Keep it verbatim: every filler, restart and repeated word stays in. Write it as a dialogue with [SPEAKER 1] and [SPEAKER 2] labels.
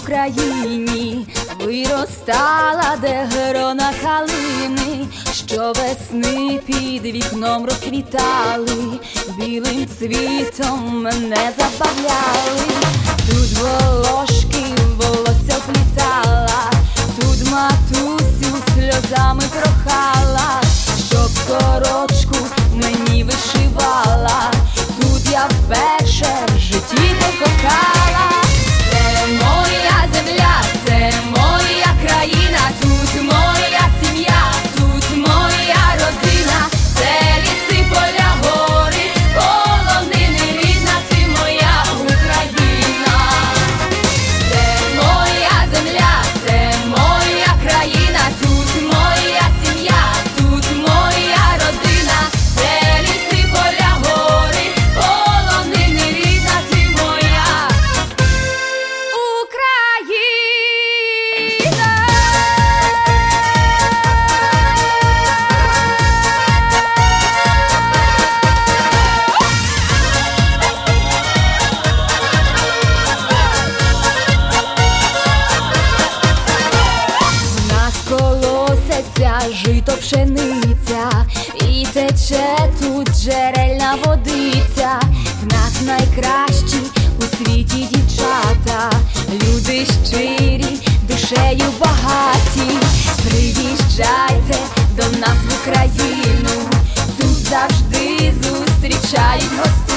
[SPEAKER 1] Україні виростала, де грона калини, що весни під вікном розквітали, білим цвітом мене забавляли. Тут волошки волосся вплітала, тут матусю сльозами прохала, щоб сорочку мені вишивала. Тут я вперше в житті покохала. Це моя земля, це моя країна, тут моя сім'я, тут моя родина, це ліси, поля, гори, полонини, рідна ти моя Україна. Це моя земля, це моя країна, тут моя сім'я, тут моя родина, це ліси, поля, гори, полонини, рідна ти моя Україна. В нас колоситься жито, пшениця, і тече тут джерельна водиця. В нас найкращі у світі дівчата, люди щирі, душею багаті. Приїжджайте до нас в Україну, тут завжди зустрічають гостей.